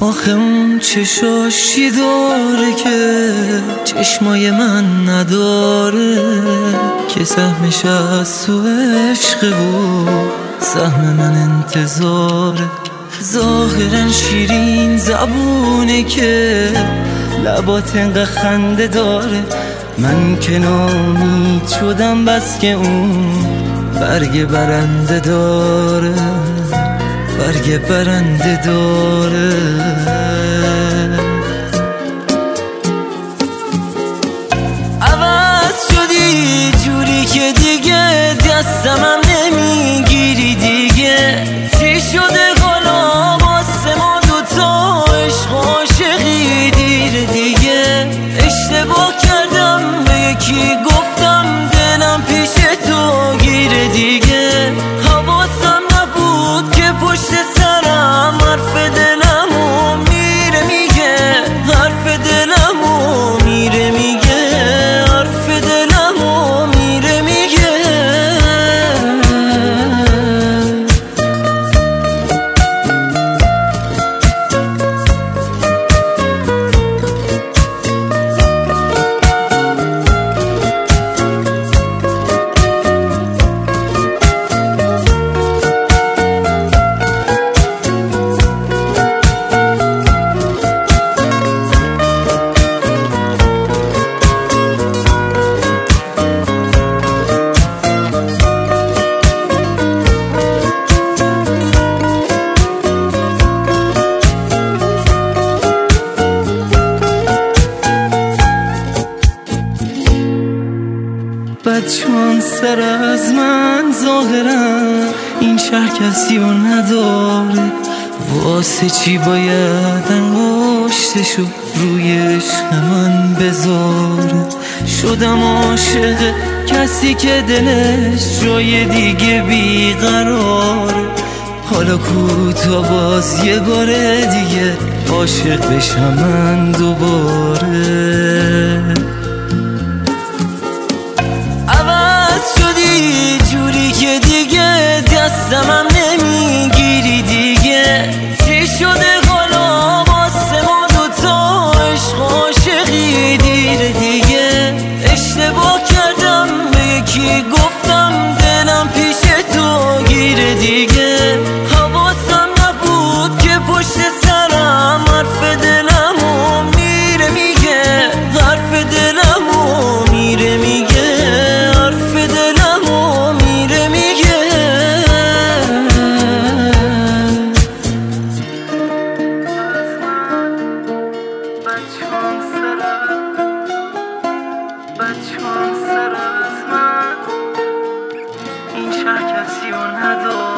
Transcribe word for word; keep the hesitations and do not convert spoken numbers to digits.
آخه اون چشاشی داره که چشمای من نداره، که سهمش از تو عشق و سهم من انتظاره. ظاهرا شیرین زبونه که لبات انقدر خنده داره، من که نامید شدم بس که اون برگ برنده داره، برگ برنده داره. عوض شدی جوری که دیگه دستمم نمیگیری دیگه، چی شده حالا واسه ما دوتا عشق و عاشقی دیره دیگه. اشتباه کردم به یکی گفتم دلم پیش تو گیره دیگه، حواسم نبود که پشت سرم حرف دلمو میره میگه، حرف دلمو میره میگه، حرف دلمو میره میگه. بچه‌ان سر از من ظاهرا این شهر کسی رو نداره، واسه چی باید انگشتشو روی عشق من بذاره. شدم عاشق کسی که دلش جای دیگه بیقراره، حالا کوتا باز یه بار دیگه عاشق بشم من دوباره. شدی جوری که دیگه دستمم نمیگیری دیگه، چی شده حالا واسه ما دوتا عشق و عاشقی دیره دیگه. اشتباه کردم به یکی گفتم دلم پیش تو گیره دیگه، حواسم نبود که پشت سرم حرف دلمو میره میگه، حرف دلمو میره میگه. بچه‌ان سر از من این شهر کسی رو نداره.